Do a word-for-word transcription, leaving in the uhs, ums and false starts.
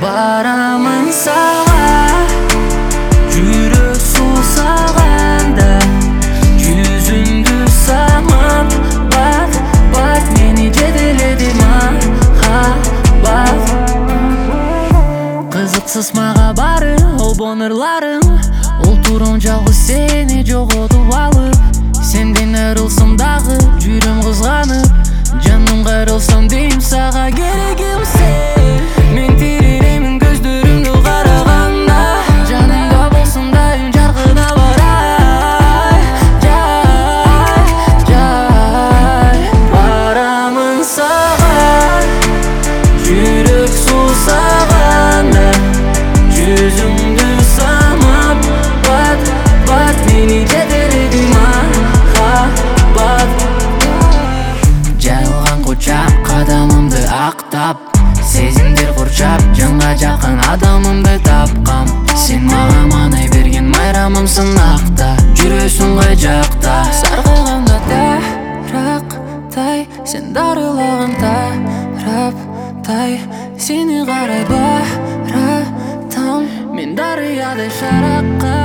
барамын сага, жүрөк сусаганда, жүзүңдү самап, бат, бат мени жетеледи махаббат. Кызыксыз мага бары обон ырларың, олтурум жалгыз сени жоготуп алып. Сенден айрылсам дагы жүрөм кызганып, жаным кайрылсам дейм сага керегим сен. Мен тиренемин көздөрүңдү караганда, жанымда болсун дайым жаркырап барай, жай, жай. Барамын сага, жүрөк сусаганда, жүзүңдү самап, бат, бат мени жетеледи махаббат. Жайылган кучак кадамымды актап, сезимдер курчап, жанга жакын адамымды тапкам. Сен мага маанай берген майрамымсың акта, жүрөсүң кай жакта. Саргайганда тарактай, сен дарылаган тараптай, сени карай баратам. Мен дарыядай шаракка